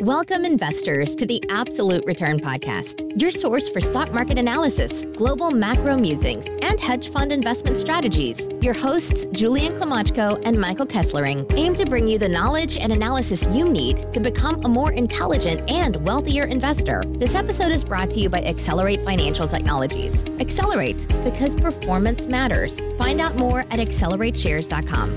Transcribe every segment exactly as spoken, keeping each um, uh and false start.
Welcome, investors, to the Absolute Return Podcast, your source for stock market analysis, global macro musings, and hedge fund investment strategies. Your hosts, Julian Klimachko and Michael Kesslering, aim to bring you the knowledge and analysis you need to become a more intelligent and wealthier investor. This episode is brought to you by Accelerate Financial Technologies. Accelerate, because performance matters. Find out more at accelerate shares dot com.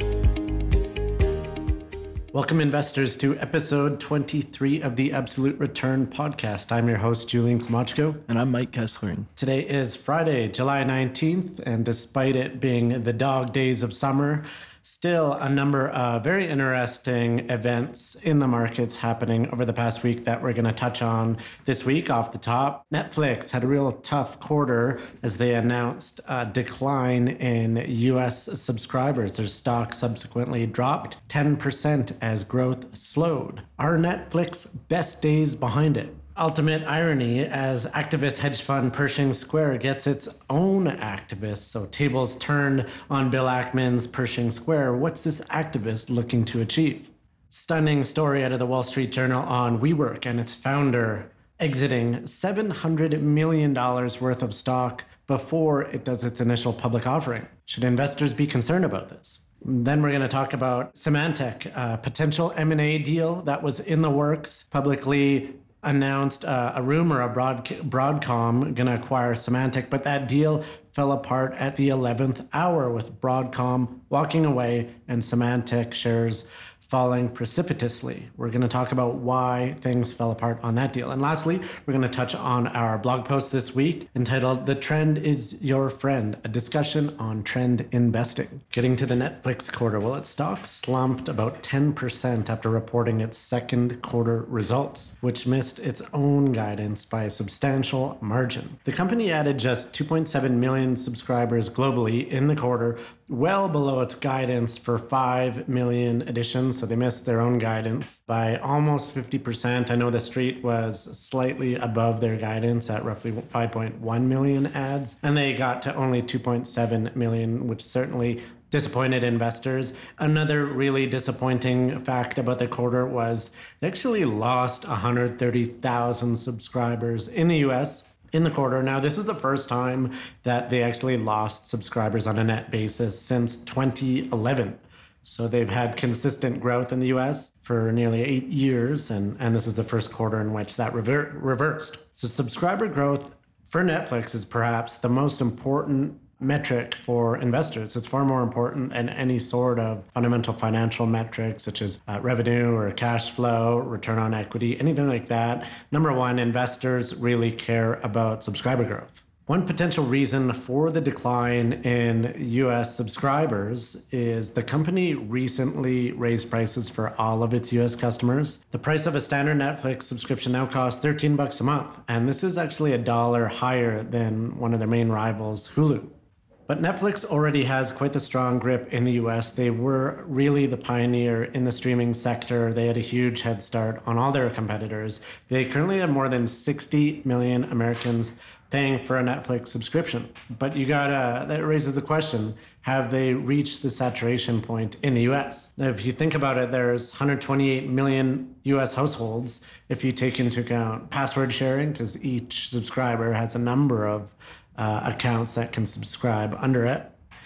Welcome, investors, to episode twenty-three of the Absolute Return Podcast. I'm your host, Julian Klimachko. And I'm Mike Kesslering. Today is Friday, July nineteenth, and despite it being the dog days of summer, still a number of very interesting events in the markets happening over the past week that we're going to touch on this week. Off the top, Netflix had a real tough quarter as they announced a decline in U S subscribers. Their stock subsequently dropped ten percent as growth slowed. Are Netflix best days behind it? Ultimate irony as activist hedge fund Pershing Square gets its own activists. So tables turned on Bill Ackman's Pershing Square. What's this activist looking to achieve? Stunning story out of the Wall Street Journal on WeWork and its founder exiting seven hundred million dollars worth of stock before it does its initial public offering. Should investors be concerned about this? Then we're going to talk about Symantec, a potential M and A deal that was in the works, publicly announced uh, a rumor of Broad- Broadcom going to acquire Symantec, but that deal fell apart at the eleventh hour with Broadcom walking away and Symantec shares falling precipitously. We're going to talk about why things fell apart on that deal. And lastly, we're going to touch on our blog post this week entitled "The Trend is Your Friend," a discussion on trend investing. Getting to the Netflix quarter, well, its stock slumped about ten percent after reporting its second quarter results, which missed its own guidance by a substantial margin. The company added just two point seven million subscribers globally in the quarter, well below its guidance for five million additions. So they missed their own guidance by almost fifty percent. I know the street was slightly above their guidance at roughly five point one million ads, and they got to only two point seven million, which certainly disappointed investors. Another really disappointing fact about the quarter was they actually lost one hundred thirty thousand subscribers in the U S in the quarter. Now, this is the first time that they actually lost subscribers on a net basis since twenty eleven. So they've had consistent growth in the U S for nearly eight years, and, and this is the first quarter in which that rever- reversed. So subscriber growth for Netflix is perhaps the most important metric for investors. It's far more important than any sort of fundamental financial metrics such as uh, revenue or cash flow, return on equity, anything like that. Number one, investors really care about subscriber growth. One potential reason for the decline in U S subscribers is the company recently raised prices for all of its U S customers. The price of a standard Netflix subscription now costs thirteen bucks a month, and this is actually a dollar higher than one of their main rivals, Hulu. But Netflix already has quite the strong grip in the U S. They were really the pioneer in the streaming sector. They had a huge head start on all their competitors. They currently have more than sixty million Americans paying for a Netflix subscription. But you gotta, that raises the question, have they reached the saturation point in the U S? Now, if you think about it, there's one hundred twenty-eight million U S households if you take into account password sharing, because each subscriber has a number of Uh, accounts that can subscribe under it.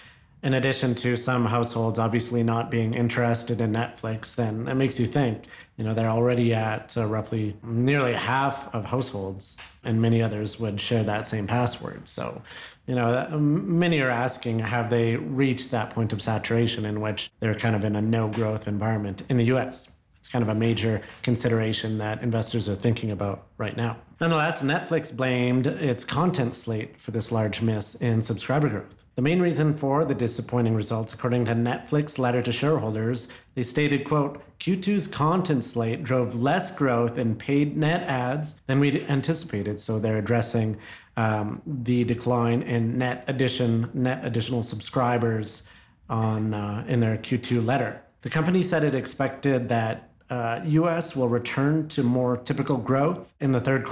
In addition to some households obviously not being interested in Netflix, then that makes you think, you know, they're already at uh, roughly nearly half of households, and many others would share that same password. So, you know, that, um, many are asking, have they reached that point of saturation in which they're kind of in a no growth environment in the U S? Kind of a major consideration that investors are thinking about right now. Nonetheless, Netflix blamed its content slate for this large miss in subscriber growth. The main reason for the disappointing results, according to Netflix letter to shareholders, they stated, quote, Q two's content slate drove less growth in paid net ads than we'd anticipated. So they're addressing um, the decline in net addition, net additional subscribers on uh, in their Q two letter. The company said it expected that Uh, U S will return to more typical growth in the third quarter.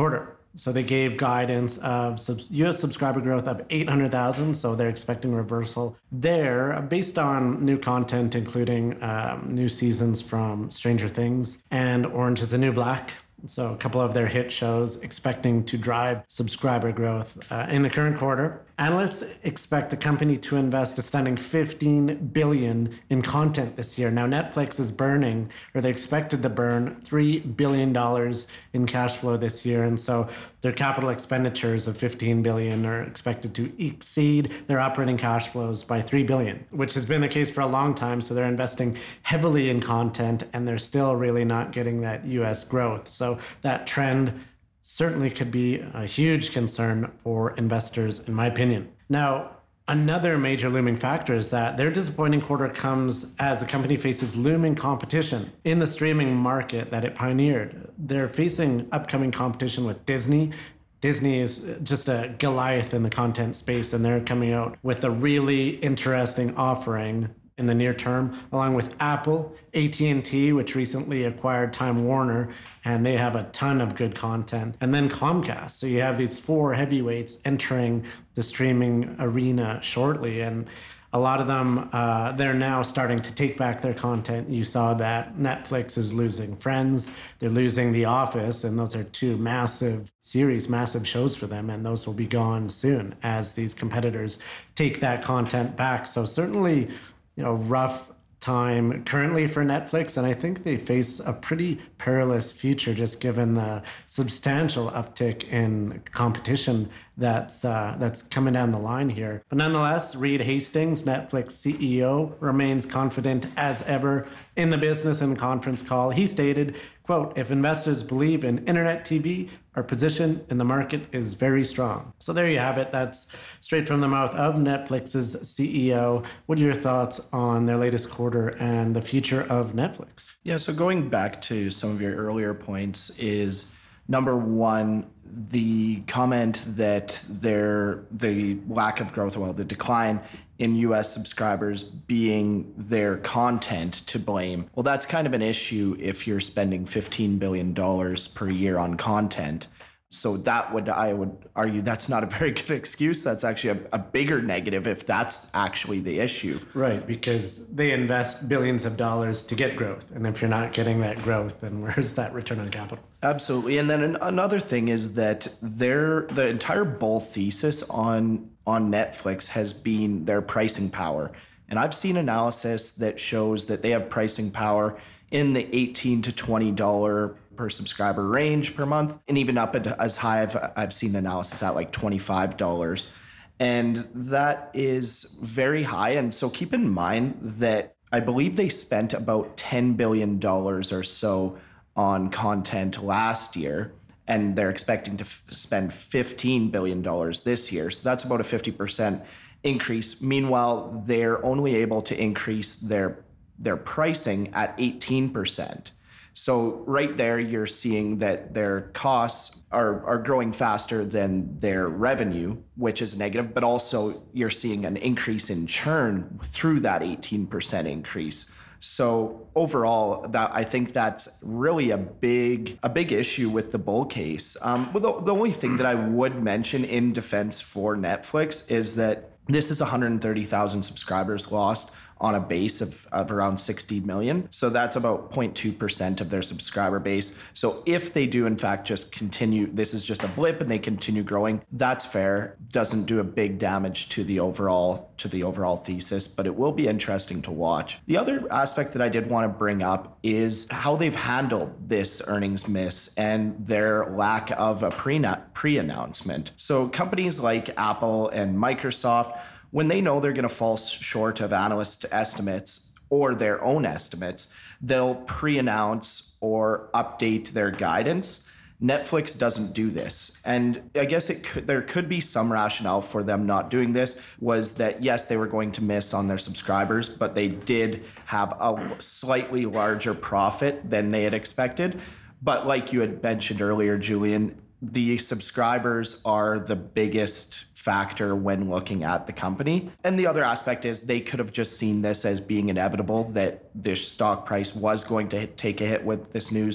So they gave guidance of sub- U S subscriber growth of eight hundred thousand. So they're expecting reversal there based on new content, including um, new seasons from Stranger Things and Orange is the New Black. So a couple of their hit shows expecting to drive subscriber growth uh, in the current quarter. Analysts expect the company to invest a stunning fifteen billion dollars in content this year. Now, Netflix is burning, or they're expected to burn three billion dollars in cash flow this year. And so their capital expenditures of fifteen billion dollars are expected to exceed their operating cash flows by three billion dollars, which has been the case for a long time. So they're investing heavily in content, and they're still really not getting that U S growth. So that trend certainly could be a huge concern for investors, in my opinion. Now, another major looming factor is that their disappointing quarter comes as the company faces looming competition in the streaming market that it pioneered. They're facing upcoming competition with Disney. Disney is just a Goliath in the content space, and they're coming out with a really interesting offering in the near term, along with Apple, A T and T, which recently acquired Time Warner, and they have a ton of good content, and then Comcast. So you have these four heavyweights entering the streaming arena shortly, and a lot of them, uh, they're now starting to take back their content. You saw that Netflix is losing Friends, they're losing The Office, and those are two massive series, massive shows for them, and those will be gone soon as these competitors take that content back. So certainly, you know, rough time currently for Netflix, and I think they face a pretty perilous future just given the substantial uptick in competition that's uh, that's coming down the line here. But nonetheless, Reed Hastings, Netflix C E O, remains confident as ever in the business. In the conference call, he stated, quote, "If investors believe in internet T V, our position in the market is very strong." So there you have it. That's straight from the mouth of Netflix's C E O. What are your thoughts on their latest quarter and the future of Netflix? Yeah, so going back to some of your earlier points is, number one, the comment that there the lack of growth, well, the decline in U S subscribers being their content to blame. Well, that's kind of an issue if you're spending fifteen billion dollars per year on content. So that would, I would argue, that's not a very good excuse. That's actually a, a bigger negative if that's actually the issue. Right, because they invest billions of dollars to get growth. And if you're not getting that growth, then where's that return on capital? Absolutely. And then an, another thing is that their the entire bull thesis on, on Netflix has been their pricing power. And I've seen analysis that shows that they have pricing power in the eighteen to twenty dollars per subscriber range per month, and even up at as high as I've, I've seen analysis at like twenty-five dollars. And that is very high. And so keep in mind that I believe they spent about ten billion dollars or so on content last year, and they're expecting to f- spend fifteen billion dollars this year. So that's about a fifty percent increase. Meanwhile, they're only able to increase their their pricing at eighteen percent. So right there, you're seeing that their costs are, are growing faster than their revenue, which is negative, but also you're seeing an increase in churn through that eighteen percent increase. So overall, that I think that's really a big a big issue with the bull case. Um, but the, the only thing that I would mention in defense for Netflix is that this is one hundred thirty thousand subscribers lost on a base of, of around sixty million. So that's about zero point two percent of their subscriber base. So if they do in fact just continue, this is just a blip and they continue growing, that's fair. Doesn't do a big damage to the overall to the overall thesis, but it will be interesting to watch. The other aspect that I did want to bring up is how they've handled this earnings miss and their lack of a pre pre-announcement. So companies like Apple and Microsoft, when they know they're going to fall short of analyst estimates or their own estimates, they'll pre-announce or update their guidance. Netflix doesn't do this. And I guess it could, there could be some rationale for them not doing this, was that yes, they were going to miss on their subscribers, but they did have a slightly larger profit than they had expected. But like you had mentioned earlier, Julian, the subscribers are the biggest factor when looking at the company. And the other aspect is they could have just seen this as being inevitable, that this stock price was going to take a hit with this news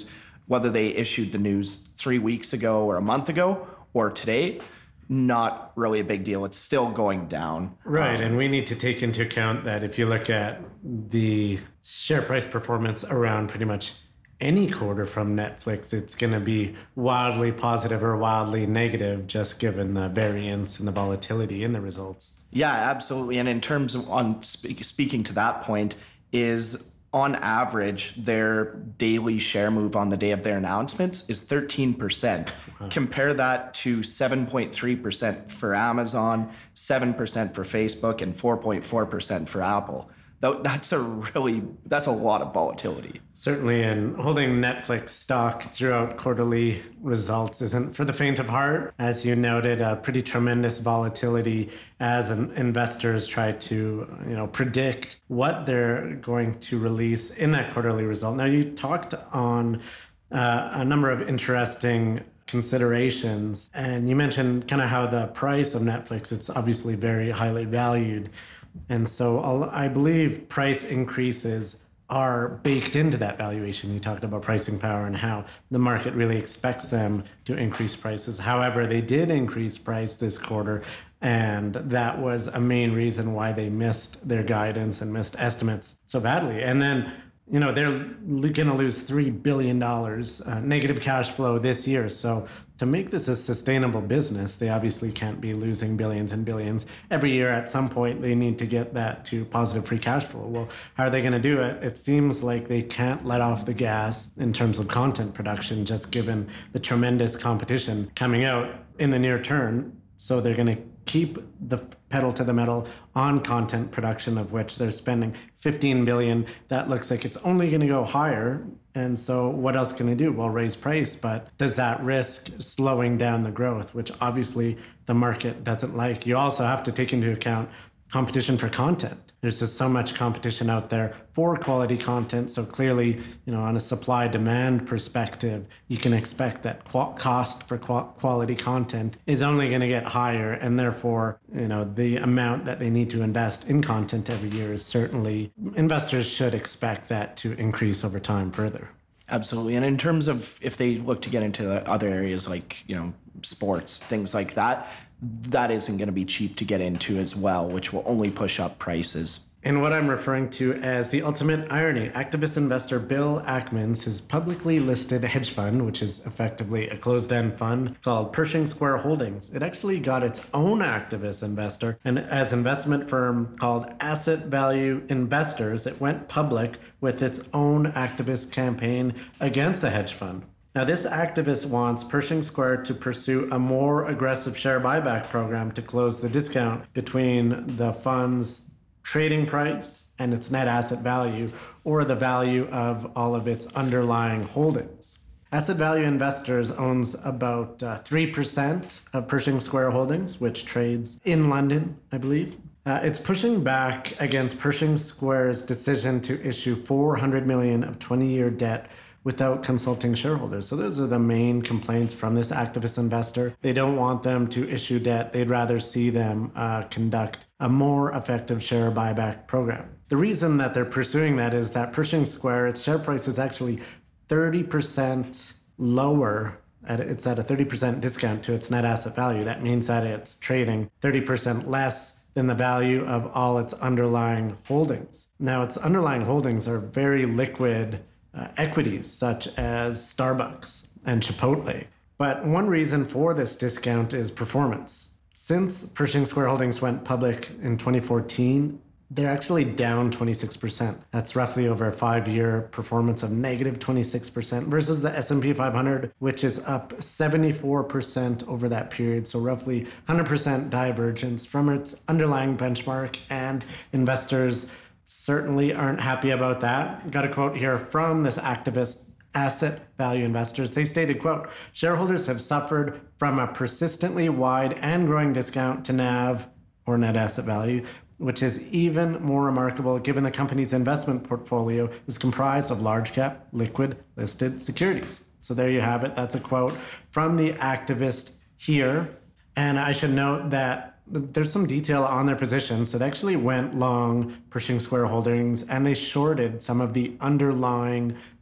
whether they issued the news three weeks ago or a month ago or today, not really a big deal. It's still going down. Right. Um, and we need to take into account that if you look at the share price performance around pretty much any quarter from Netflix, it's going to be wildly positive or wildly negative, just given the variance and the volatility in the results. Yeah, absolutely. And in terms of on speak, speaking to that point, is on average, their daily share move on the day of their announcements is thirteen percent. Wow. Compare that to seven point three percent for Amazon, seven percent for Facebook, and four point four percent for Apple. That's a really, that's a lot of volatility. Certainly, and holding Netflix stock throughout quarterly results isn't for the faint of heart. As you noted, a pretty tremendous volatility as an investors try to, you know, predict what they're going to release in that quarterly result. Now, you talked on uh, a number of interesting considerations, and you mentioned kind of how the price of Netflix, it's obviously very highly valued. And so I'll, I believe price increases are baked into that valuation. You talked about pricing power and how the market really expects them to increase prices. However, they did increase price this quarter, and that was a main reason why they missed their guidance and missed estimates so badly. And then, you know, they're going to lose three billion dollars uh, negative cash flow this year. So to make this a sustainable business, they obviously can't be losing billions and billions. Every year at some point, they need to get that to positive free cash flow. Well, how are they going to do it? It seems like they can't let off the gas in terms of content production, just given the tremendous competition coming out in the near term. So they're going to keep the pedal to the metal on content production, of which they're spending fifteen billion dollars. That looks like it's only going to go higher. And so what else can they do? Well, raise price, but does that risk slowing down the growth, which obviously the market doesn't like? You also have to take into account competition for content. There's just so much competition out there for quality content. So clearly, you know, on a supply demand perspective, you can expect that qu- cost for qu- quality content is only going to get higher. And therefore, you know, the amount that they need to invest in content every year is certainly, investors should expect that to increase over time further. Absolutely. And in terms of if they look to get into other areas like, you know, sports, things like that, that isn't going to be cheap to get into as well, which will only push up prices. And what I'm referring to as the ultimate irony, activist investor Bill Ackman's his publicly listed hedge fund, which is effectively a closed-end fund called Pershing Square Holdings. It actually got its own activist investor, and as investment firm called Asset Value Investors, it went public with its own activist campaign against the hedge fund. Now, this activist wants Pershing Square to pursue a more aggressive share buyback program to close the discount between the fund's trading price and its net asset value, or the value of all of its underlying holdings. Asset Value Investors owns about uh, three percent of Pershing Square Holdings, which trades in London, I believe. Uh, it's pushing back against Pershing Square's decision to issue four hundred million dollars of twenty-year debt without consulting shareholders. So those are the main complaints from this activist investor. They don't want them to issue debt. They'd rather see them uh, conduct a more effective share buyback program. The reason that they're pursuing that is that Pershing Square, its share price is actually thirty percent lower. At, it's at a thirty percent discount to its net asset value. That means that it's trading thirty percent less than the value of all its underlying holdings. Now, its underlying holdings are very liquid Uh, equities such as Starbucks and Chipotle. But one reason for this discount is performance. Since Pershing Square Holdings went public in twenty fourteen, they're actually down twenty-six percent. That's roughly over a five-year performance of negative twenty-six percent versus the S and P five hundred, which is up seventy-four percent over that period. So roughly one hundred percent divergence from its underlying benchmark, and investors certainly aren't happy about that. Got a quote here from this activist, Asset Value Investors. They stated, quote, "Shareholders have suffered from a persistently wide and growing discount to N A V, or net asset value, which is even more remarkable given the company's investment portfolio is comprised of large cap, liquid, listed securities." So there you have it. That's a quote from the activist here. And I should note that there's some detail on their position. So they actually went long Pershing Square Holdings, and they shorted some of the underlying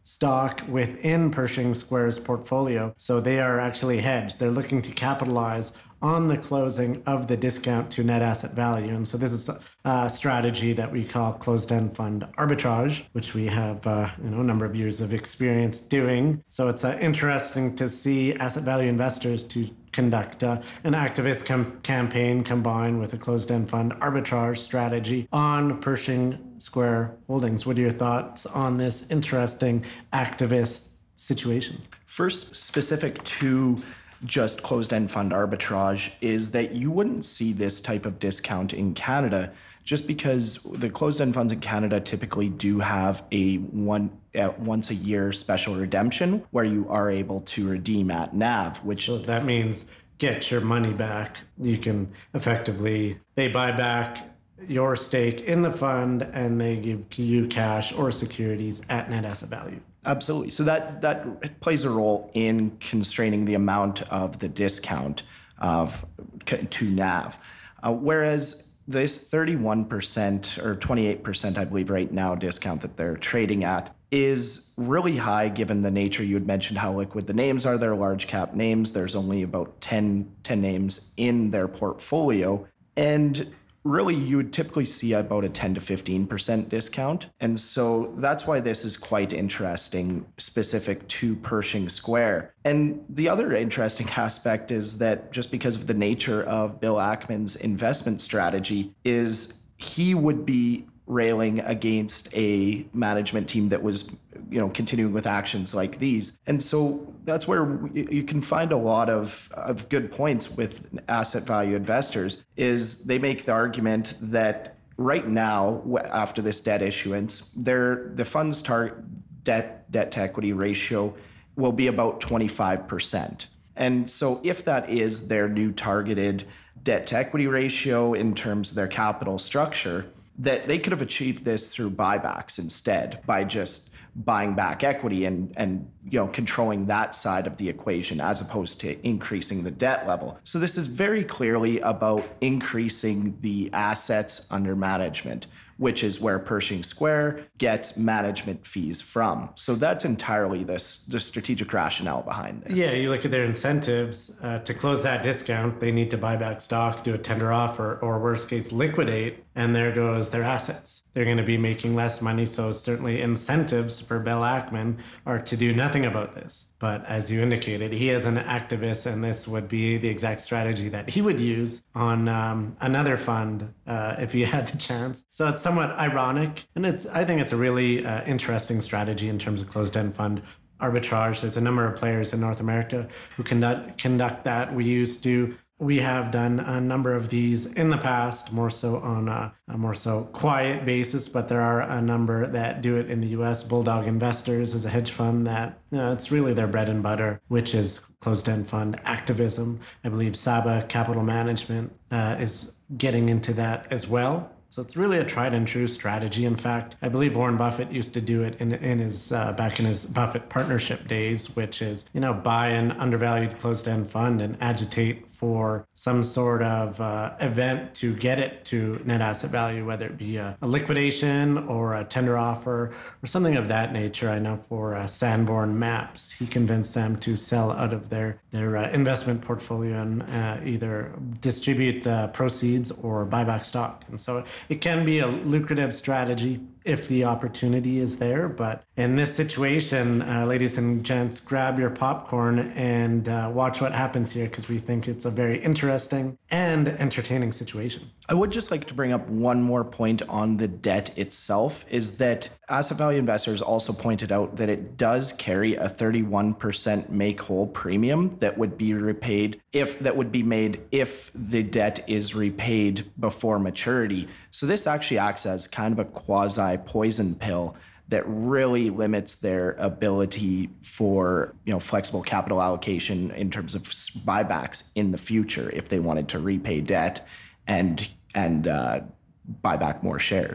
stock within Pershing Square's portfolio. So they are actually hedged. They're looking to capitalize on the closing of the discount to net asset value. And so this is a strategy that we call closed-end fund arbitrage, which we have uh, you know, a number of years of experience doing. So it's uh, interesting to see asset value investors to conduct uh, an activist com- campaign combined with a closed-end fund arbitrage strategy on Pershing Square Holdings. What are your thoughts on this interesting activist situation? First, specific to just closed-end fund arbitrage is that you wouldn't see this type of discount in Canada just because the closed-end funds in Canada typically do have a one uh, once a year special redemption where you are able to redeem at N A V, which so that means get your money back. You can effectively, they buy back your stake in the fund and they give you cash or securities at net asset value. Absolutely. So that that plays a role in constraining the amount of the discount of to N A V. Uh, whereas this thirty-one percent or twenty-eight percent, I believe right now, discount that they're trading at is really high given the nature. You had mentioned how liquid the names are. They're large cap names. There's only about ten, ten names in their portfolio. And really, you would typically see about a ten to fifteen percent discount. And so that's why this is quite interesting, specific to Pershing Square. And the other interesting aspect is that just because of the nature of Bill Ackman's investment strategy is he would be railing against a management team that was, you know, continuing with actions like these. And so that's where you can find a lot of, of good points with asset value investors is they make the argument that right now, after this debt issuance, their the fund's target debt debt to equity ratio will be about twenty-five percent. And so if that is their new targeted debt to equity ratio in terms of their capital structure, that they could have achieved this through buybacks instead by just buying back equity and, and you know, controlling that side of the equation as opposed to increasing the debt level. So this is very clearly about increasing the assets under management, which is where Pershing Square gets management fees from. So that's entirely this, the strategic rationale behind this. Yeah, you look at their incentives. Uh, to close that discount, they need to buy back stock, do a tender offer, or worst case, liquidate, and there goes their assets. They're going to be making less money, so certainly incentives for Bill Ackman are to do nothing about this. But as you indicated, he is an activist, and this would be the exact strategy that he would use on um, another fund uh, if he had the chance. So it's somewhat ironic, and it's I think it's a really uh, interesting strategy in terms of closed-end fund arbitrage. There's a number of players in North America who conduct conduct that. We used to. We have done a number of these in the past, more so on a, a more so quiet basis, but there are a number that do it in the U S. Bulldog Investors is a hedge fund that, you know, it's really their bread and butter, which is closed-end fund activism. I believe Saba Capital Management uh, is getting into that as well. So it's really a tried and true strategy. In fact, I believe Warren Buffett used to do it in, in his uh, back in his Buffett partnership days, which is, you know, buy an undervalued closed-end fund and agitate for some sort of uh, event to get it to net asset value, whether it be a, a liquidation or a tender offer or something of that nature. I know for uh, Sanborn Maps, he convinced them to sell out of their, their uh, investment portfolio and uh, either distribute the proceeds or buy back stock. And so it can be a lucrative strategy if the opportunity is there. But in this situation, uh, ladies and gents, grab your popcorn and uh, watch what happens here, because we think it's a very interesting and entertaining situation. I would just like to bring up one more point on the debt itself, is that asset value investors also pointed out that it does carry a thirty-one percent make-whole premium that would be repaid if that would be made if the debt is repaid before maturity. So this actually acts as kind of a quasi poison pill that really limits their ability for, you know, flexible capital allocation in terms of buybacks in the future if they wanted to repay debt and and uh, buy back more shares.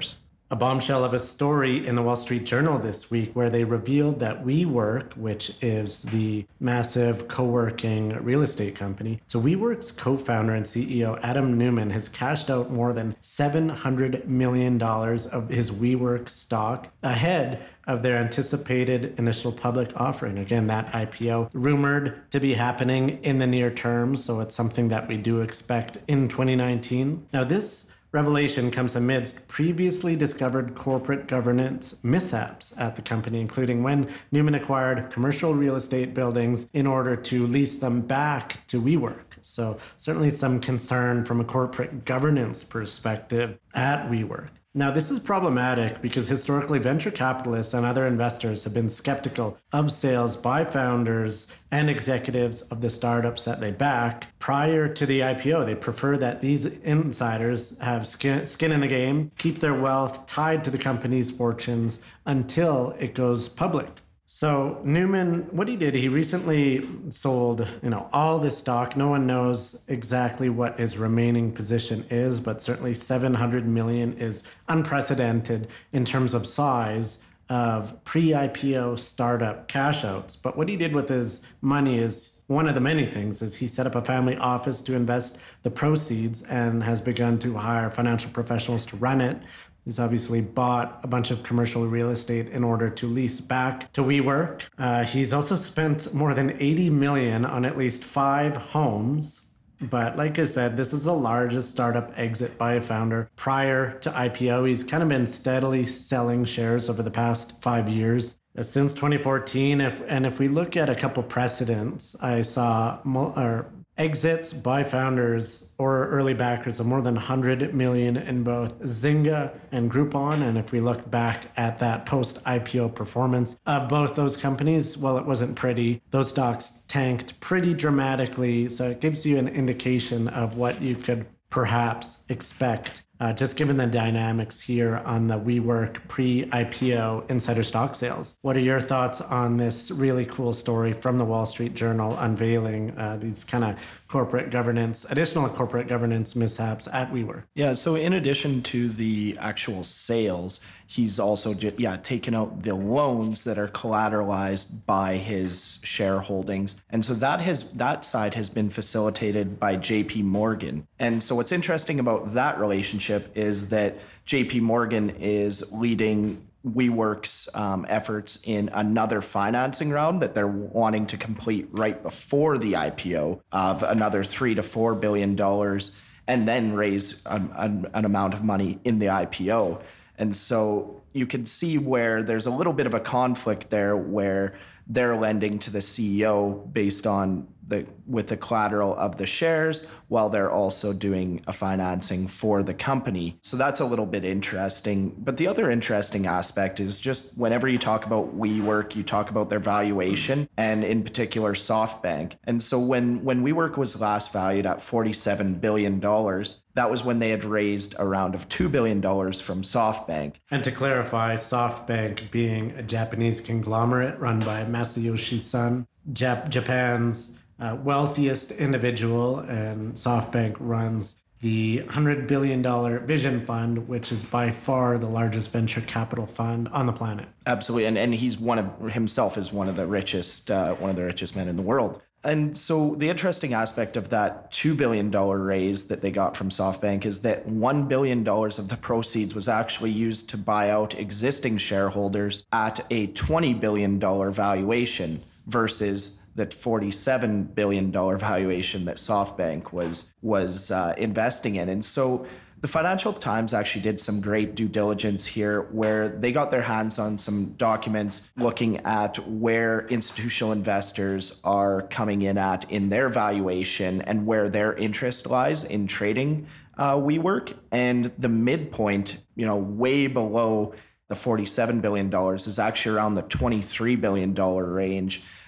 a bombshell of a story in the Wall Street Journal this week where they revealed that WeWork, which is the massive co-working real estate company, so WeWork's co-founder and C E O Adam Neumann has cashed out more than seven hundred million dollars of his WeWork stock ahead of their anticipated initial public offering. Again, that I P O rumored to be happening in the near term, so it's something that we do expect in twenty nineteen. Now, this revelation comes amidst previously discovered corporate governance mishaps at the company, including when Neumann acquired commercial real estate buildings in order to lease them back to WeWork. So certainly some concern from a corporate governance perspective at WeWork. Now, this is problematic because historically venture capitalists and other investors have been skeptical of sales by founders and executives of the startups that they back prior to the I P O. They prefer that these insiders have skin, skin in the game, keep their wealth tied to the company's fortunes until it goes public. So Neumann, what he did, he recently sold, you know, all this stock. No one knows exactly what his remaining position is, but certainly seven hundred million is unprecedented in terms of size of pre-I P O startup cash outs. But what he did with his money is one of the many things is he set up a family office to invest the proceeds and has begun to hire financial professionals to run it. He's obviously bought a bunch of commercial real estate in order to lease back to WeWork. Uh, he's also spent more than eighty million dollars on at least five homes. But like I said, this is the largest startup exit by a founder prior to I P O. He's kind of been steadily selling shares over the past five years. Since twenty fourteen, if and if we look at a couple precedents, I saw mo- or exits by founders or early backers of more than one hundred million in both Zynga and Groupon. And if we look back at that post-I P O performance of both those companies, well, it wasn't pretty. Those stocks tanked pretty dramatically. So it gives you an indication of what you could perhaps expect, uh, just given the dynamics here on the WeWork pre-I P O insider stock sales. What are your thoughts on this really cool story from the Wall Street Journal unveiling uh, these kind of corporate governance, additional corporate governance mishaps at WeWork? Yeah, so in addition to the actual sales, he's also yeah taken out the loans that are collateralized by his shareholdings. And so that has that side has been facilitated by J P Morgan. And so what's interesting about that relationship is that J P Morgan is leading WeWork's um, efforts in another financing round that they're wanting to complete right before the I P O of another three to four billion dollars, and then raise an, an, an amount of money in the I P O. And so you can see where there's a little bit of a conflict there, where they're lending to the C E O based on the with the collateral of the shares, while they're also doing a financing for the company. So that's a little bit interesting. But the other interesting aspect is just whenever you talk about WeWork, you talk about their valuation, and in particular SoftBank. And so when when WeWork was last valued at forty-seven billion dollars, that was when they had raised a round of two billion dollars from SoftBank. And to clarify, SoftBank being a Japanese conglomerate run by Masayoshi Son, Jap- Japan's uh, wealthiest individual, and SoftBank runs the one hundred billion dollars Vision Fund, which is by far the largest venture capital fund on the planet. Absolutely, and and he's one of himself is one of the richest uh, one of the richest men in the world. And so the interesting aspect of that two billion dollars raise that they got from SoftBank is that one billion dollars of the proceeds was actually used to buy out existing shareholders at a twenty billion dollars valuation versus the forty-seven billion dollars valuation that SoftBank was, was uh, investing in. And so the Financial Times actually did some great due diligence here, where they got their hands on some documents looking at where institutional investors are coming in at in their valuation and where their interest lies in trading uh, WeWork. And the midpoint, you know, way below the forty-seven billion dollars is actually around the twenty-three billion dollars range.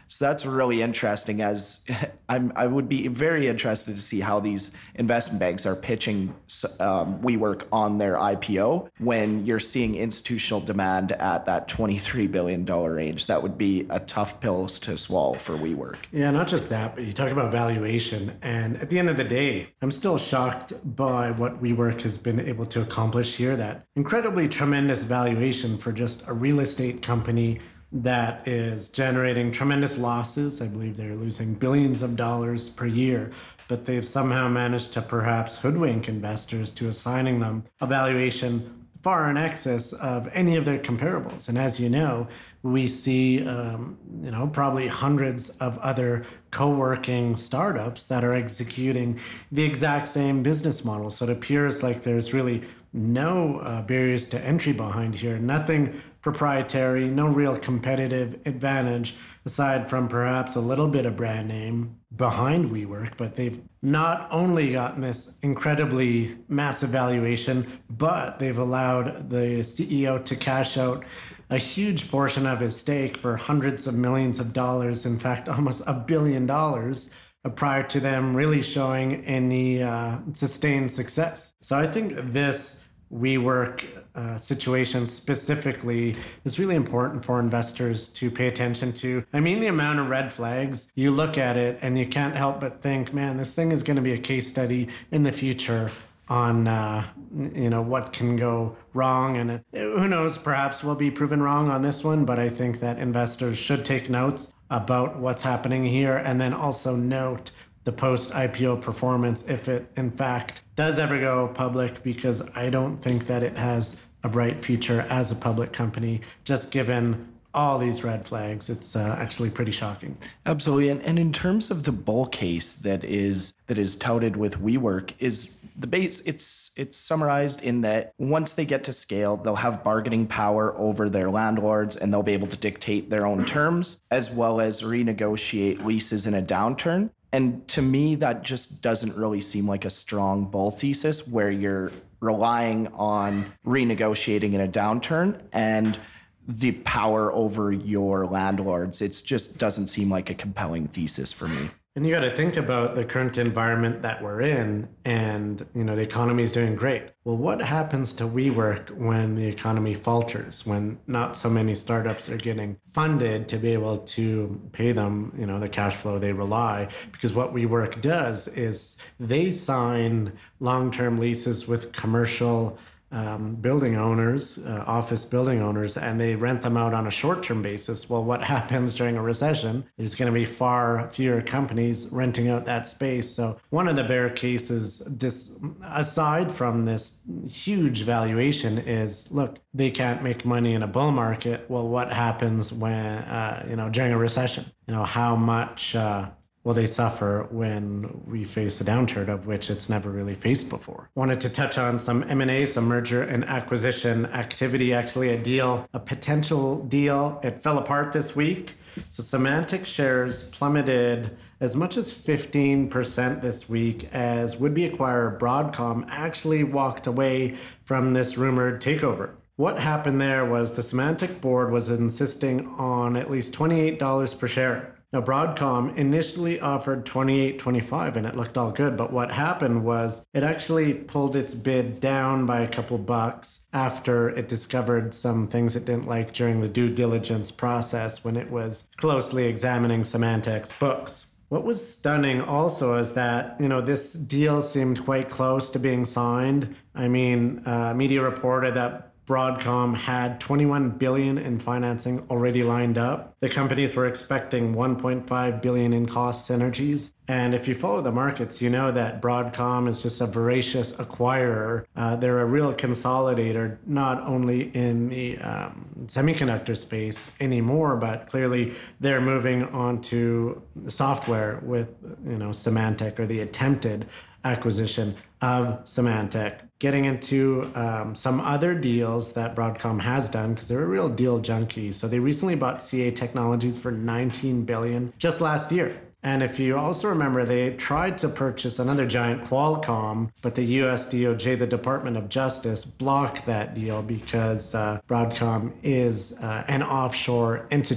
So that's really interesting, as I'm, I would be very interested to see how these investment banks are pitching um, WeWork on their I P O when you're seeing institutional demand at that twenty-three billion dollars range. That would be a tough pill to swallow for WeWork. Yeah, not just that, but you talk about valuation. And at the end of the day, I'm still shocked by what WeWork has been able to accomplish here. That incredibly tremendous valuation for just a real estate company that is generating tremendous losses. I believe they're losing billions of dollars per year, but they've somehow managed to perhaps hoodwink investors to assigning them a valuation far in excess of any of their comparables. And as you know, we see, um, you know, probably hundreds of other co-working startups that are executing the exact same business model. So it appears like there's really no uh, barriers to entry behind here, nothing proprietary, no real competitive advantage aside from perhaps a little bit of brand name behind WeWork. But they've not only gotten this incredibly massive valuation, but they've allowed the C E O to cash out a huge portion of his stake for hundreds of millions of dollars, in fact, almost a billion dollars, prior to them really showing any uh, sustained success. So I think this WeWork uh, situation specifically is really important for investors to pay attention to. I mean, the amount of red flags, you look at it and you can't help but think, man, this thing is going to be a case study in the future on, uh, you know, what can go wrong. And it, who knows, perhaps we'll be proven wrong on this one, but I think that investors should take notes about what's happening here and then also note the post-I P O performance if it, in fact, does ever go public, because I don't think that it has a bright future as a public company, just given all these red flags. It's uh, actually pretty shocking. Absolutely. And, and in terms of the bull case that is that is touted with WeWork, is the base, it's it's summarized in that once they get to scale, they'll have bargaining power over their landlords and they'll be able to dictate their own terms as well as renegotiate leases in a downturn. And to me, that just doesn't really seem like a strong bull thesis where you're relying on renegotiating in a downturn and the power over your landlords. It just doesn't seem like a compelling thesis for me. And you got to think about the current environment that we're in, and you know the economy is doing great. Well, what happens to WeWork when the economy falters, when not so many startups are getting funded to be able to pay them, you know, the cash flow they rely? Because what WeWork does is they sign long-term leases with commercial Um, building owners, uh, office building owners, and they rent them out on a short-term basis. Well, what happens during a recession? There's going to be far fewer companies renting out that space. So one of the bear cases, dis- aside from this huge valuation, is, look, they can't make money in a bull market. Well, what happens when, uh, you know, during a recession? You know, how much uh, will they suffer when we face a downturn of which it's never really faced before? Wanted to touch on some M and A, some merger and acquisition activity, actually a deal, a potential deal. It fell apart this week. So Symantec shares plummeted as much as fifteen percent this week as would-be acquirer Broadcom actually walked away from this rumored takeover. What happened there was the Symantec board was insisting on at least twenty-eight dollars per share. Now, Broadcom initially offered twenty-eight twenty-five, and it looked all good. But what happened was it actually pulled its bid down by a couple bucks after it discovered some things it didn't like during the due diligence process when it was closely examining Symantec's books. What was stunning also is that, you know, this deal seemed quite close to being signed. I mean, uh, media reported that Broadcom had twenty-one billion dollars in financing already lined up. The companies were expecting one point five billion dollars in cost synergies. And if you follow the markets, you know that Broadcom is just a voracious acquirer. Uh, they're a real consolidator, not only in the um, semiconductor space anymore, but clearly they're moving on to software with, you know, Symantec, or the attempted acquisition of Symantec. Getting into um, some other deals that Broadcom has done, because they're a real deal junkie. So they recently bought C A Technologies for nineteen billion dollars just last year. And if you also remember, they tried to purchase another giant, Qualcomm, but the U S D O J, the Department of Justice, blocked that deal because uh, Broadcom is uh, an offshore entity.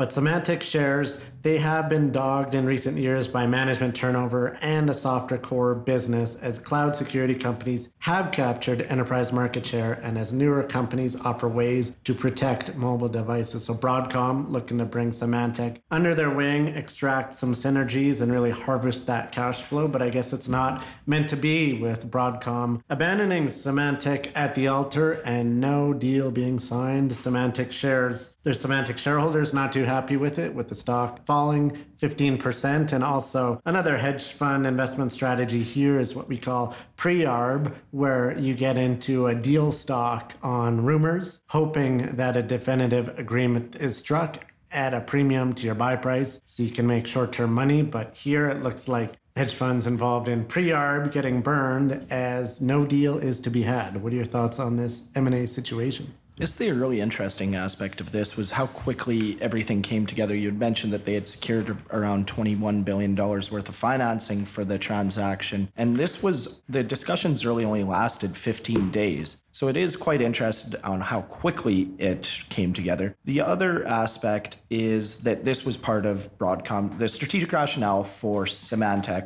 But Symantec shares, they have been dogged in recent years by management turnover and a softer core business as cloud security companies have captured enterprise market share and as newer companies offer ways to protect mobile devices. So Broadcom looking to bring Symantec under their wing, extract some synergies and really harvest that cash flow. But I guess it's not meant to be with Broadcom abandoning Symantec at the altar and no deal being signed. Symantec shares, there's Symantec shareholders not too happy with it, with the stock falling fifteen percent. And also another hedge fund investment strategy here is what we call pre-arb, where you get into a deal stock on rumors, hoping that a definitive agreement is struck at a premium to your buy price so you can make short-term money. But here it looks like hedge funds involved in pre-arb getting burned as no deal is to be had. What are your thoughts on this M and A situation? Just the really interesting aspect of this was how quickly everything came together. You had mentioned that they had secured around twenty-one billion dollars worth of financing for the transaction. And this was, the discussions really only lasted fifteen days. So it is quite interesting on how quickly it came together. The other aspect is that this was part of Broadcom. The strategic rationale for Symantec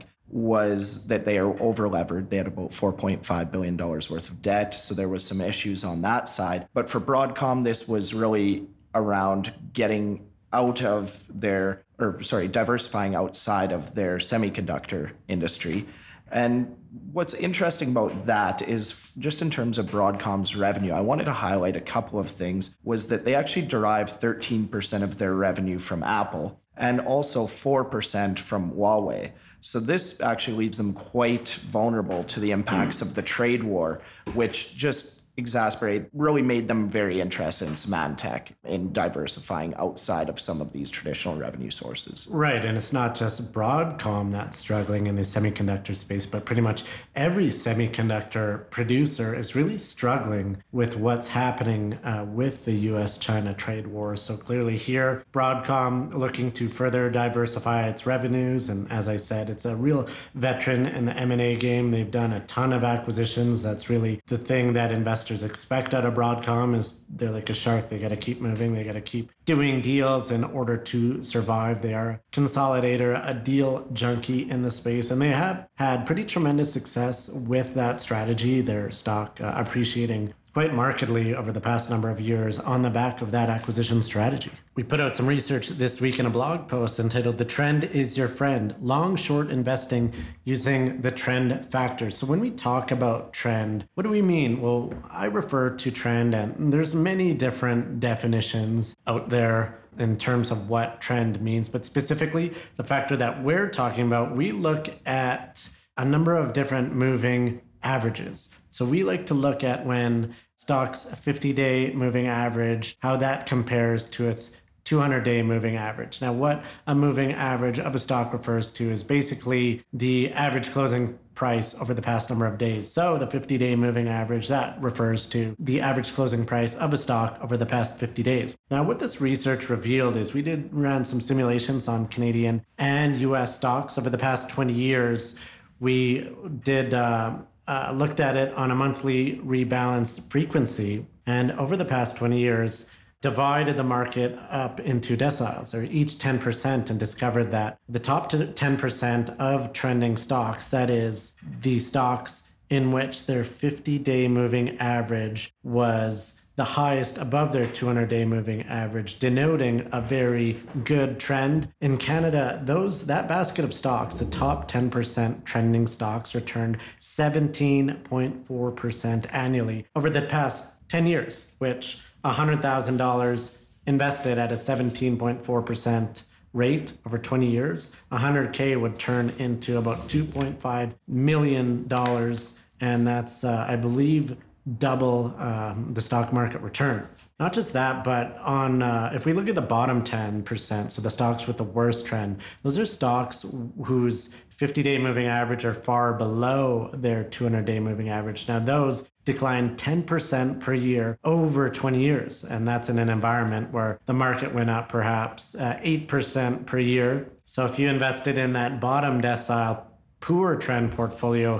was that they are over-levered. They had about four point five billion dollars worth of debt, so there was some issues on that side. But for Broadcom, this was really around getting out of their, or sorry, diversifying outside of their semiconductor industry. And what's interesting about that is just in terms of Broadcom's revenue, I wanted to highlight a couple of things, was that they actually derive thirteen percent of their revenue from Apple and also four percent from Huawei. So this actually leaves them quite vulnerable to the impacts of the trade war, which just exacerbate, really made them very interested in Symantec in diversifying outside of some of these traditional revenue sources. Right, and it's not just Broadcom that's struggling in the semiconductor space, but pretty much every semiconductor producer is really struggling with what's happening uh, with the U S China trade war. So clearly here, Broadcom looking to further diversify its revenues, and as I said, it's a real veteran in the M and A game. They've done a ton of acquisitions. That's really the thing that investors expect out of Broadcom is they're like a shark. They got to keep moving. They got to keep doing deals in order to survive. They are a consolidator, a deal junkie in the space, and they have had pretty tremendous success with that strategy. Their stock uh, appreciating quite markedly over the past number of years on the back of that acquisition strategy. We put out some research this week in a blog post entitled The Trend is Your Friend, Long Short Investing Using the Trend Factors. So when we talk about trend, what do we mean? Well, I refer to trend, and there's many different definitions out there in terms of what trend means, but specifically the factor that we're talking about, we look at a number of different moving averages. So we like to look at when stock's fifty-day moving average, how that compares to its two hundred day moving average. Now, what a moving average of a stock refers to is basically the average closing price over the past number of days. So the fifty-day moving average, that refers to the average closing price of a stock over the past fifty days. Now, what this research revealed is we did run some simulations on Canadian and U S stocks over the past twenty years. We did uh, uh, looked at it on a monthly rebalanced frequency, and over the past twenty years, divided the market up into deciles, or each ten percent, and discovered that the top ten percent of trending stocks, that is, the stocks in which their fifty-day moving average was the highest above their two hundred day moving average, denoting a very good trend. In Canada, those that basket of stocks, the top ten percent trending stocks, returned seventeen point four percent annually over the past ten years, which one hundred thousand dollars invested at a seventeen point four percent rate over twenty years, one hundred K would turn into about two point five million dollars. And that's, uh, I believe, double um, the stock market return. Not just that, but on uh, if we look at the bottom ten percent, so the stocks with the worst trend, those are stocks whose fifty-day moving average are far below their two hundred day moving average. Now, those declined ten percent per year over twenty years. And that's in an environment where the market went up perhaps uh, eight percent per year. So if you invested in that bottom decile poor trend portfolio,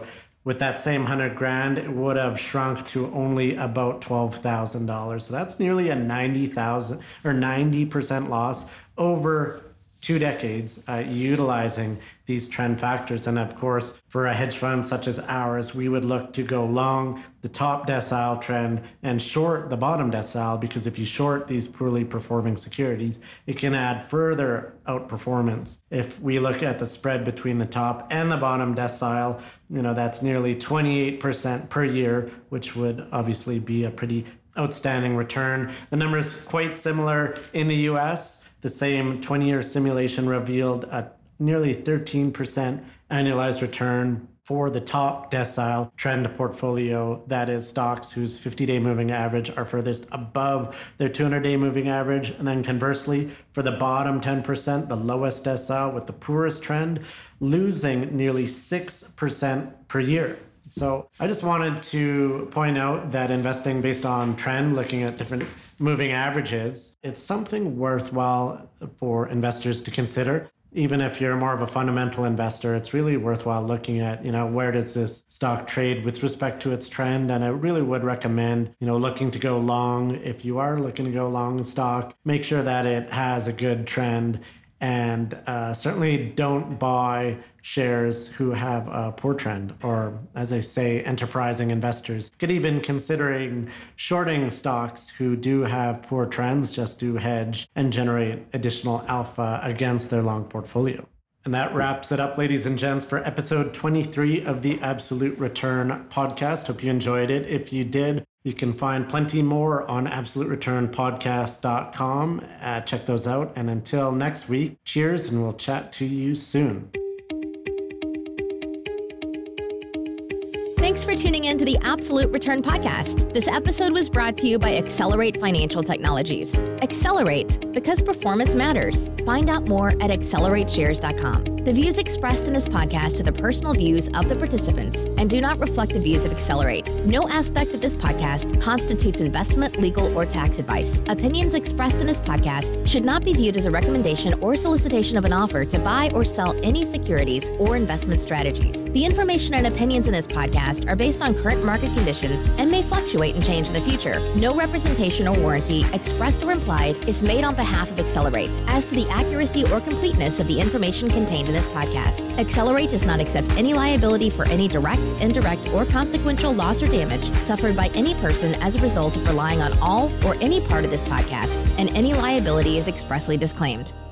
with that same one hundred grand, it would have shrunk to only about twelve thousand dollars. So that's nearly a ninety thousand or ninety percent loss over two decades uh, utilizing these trend factors. And of course, for a hedge fund such as ours, we would look to go long the top decile trend and short the bottom decile, because if you short these poorly performing securities, it can add further outperformance. If we look at the spread between the top and the bottom decile, you know, that's nearly twenty-eight percent per year, which would obviously be a pretty outstanding return. The number is quite similar in the U S. The same twenty-year simulation revealed a nearly thirteen percent annualized return for the top decile trend portfolio. That is stocks whose fifty-day moving average are furthest above their two hundred day moving average. And then conversely, for the bottom ten percent, the lowest decile with the poorest trend, losing nearly six percent per year. So I just wanted to point out that investing based on trend, looking at different moving averages, it's something worthwhile for investors to consider. Even if you're more of a fundamental investor, it's really worthwhile looking at, you know, where does this stock trade with respect to its trend? And I really would recommend, you know, looking to go long. If you are looking to go long stock, make sure that it has a good trend, and uh, certainly don't buy shares who have a poor trend, or as I say, enterprising investors could even considering shorting stocks who do have poor trends just to hedge and generate additional alpha against their long portfolio. And that wraps it up, ladies and gents, for episode twenty-three of the Absolute Return podcast. Hope you enjoyed it. If you did, you can find plenty more on absolute return podcast dot com. Uh, check those out. And until next week, cheers, and we'll chat to you soon. Thanks for tuning in to the Absolute Return Podcast. This episode was brought to you by Accelerate Financial Technologies. Accelerate, because performance matters. Find out more at accelerate shares dot com. The views expressed in this podcast are the personal views of the participants and do not reflect the views of Accelerate. No aspect of this podcast constitutes investment, legal, or tax advice. Opinions expressed in this podcast should not be viewed as a recommendation or solicitation of an offer to buy or sell any securities or investment strategies. The information and opinions in this podcast are based on current market conditions and may fluctuate and change in the future. No representation or warranty, expressed or implied, is made on behalf of Accelerate as to the accuracy or completeness of the information contained in this podcast. Accelerate does not accept any liability for any direct, indirect, or consequential loss or damage suffered by any person as a result of relying on all or any part of this podcast, and any liability is expressly disclaimed.